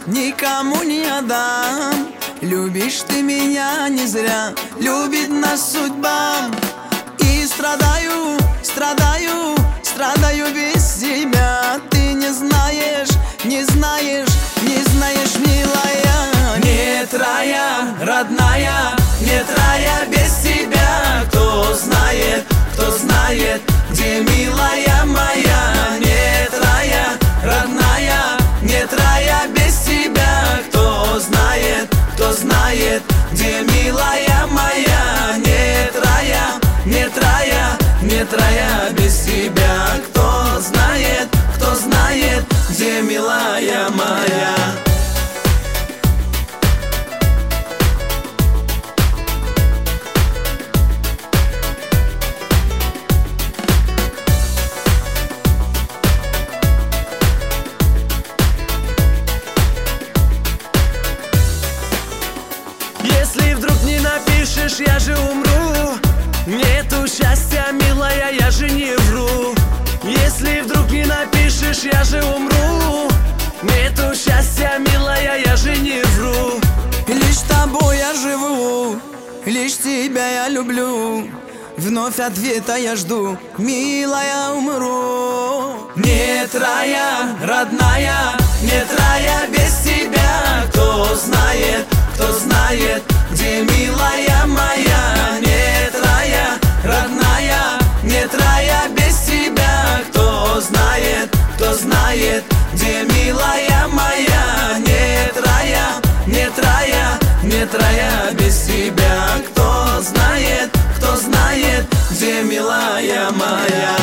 никому не отдам. Любишь ты меня не зря, любит нас судьба. И страдаю, страдаю, страдаю без тебя. Ты не знаешь, не знаешь, не знаешь, милая. Нет рая, родная, нет рая без тебя. Кто знает, где милая моя. Нет рая, родная, нет рая без тебя. Кто знает, где милая моя. Нет рая, нет рая, нет рая без тебя. Кто знает, где милая моя. Если вдруг не напишешь, я же умру. Нету счастья, милая, я же не вру. Если вдруг не напишешь, я же умру. Нету счастья, милая, я же не вру. Лишь тобой я живу, лишь тебя я люблю. Вновь ответа я жду, милая, умру. Нет рая, родная, нет рая без тебя. Кто знает, где милая моя. Нет рая, родная, нет рая без тебя. Кто знает, где милая моя. Нет рая, нет рая, нет рая без тебя. Кто знает, где милая моя.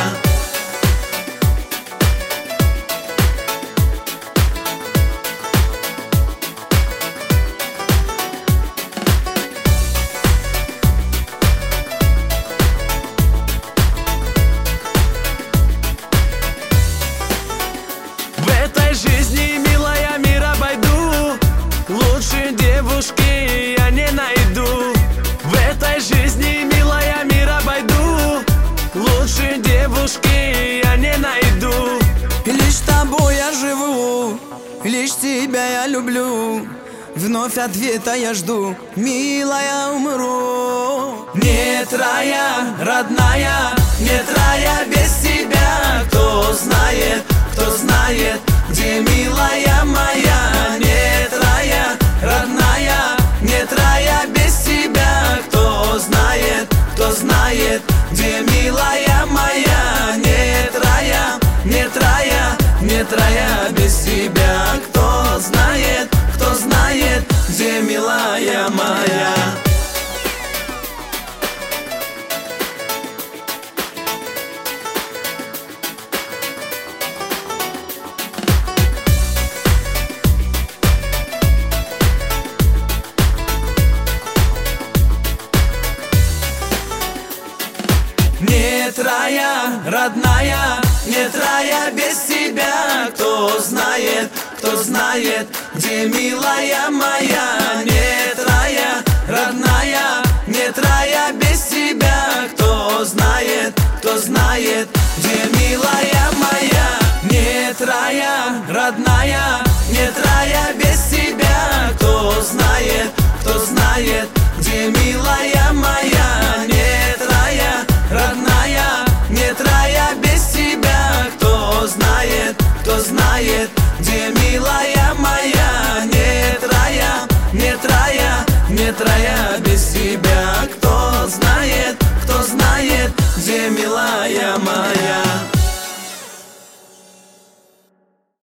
В этой жизни, милая, мир обойду. Лучше девушки я не найду. В этой жизни, милая, мир обойду. Лучше девушки я не найду. Лишь тобой я живу, лишь тебя я люблю. Вновь ответа я жду, милая, умру. Нет рая, родная, нет рая без тебя. Кто знает, где милая моя. Нет рая, родная, нет рая без тебя. Кто знает, где милая моя. Нет рая, нет рая, нет рая без тебя. Кто знает, где милая моя. Нет рая, родная, нет рая без тебя. Кто знает, где милая моя. Нет рая, родная, нет рая без тебя. Кто знает, где милая моя. Нет рая, родная, нет рая без тебя. Кто знает, где милая моя. Нет рая, родная, нет рая без тебя. Кто знает,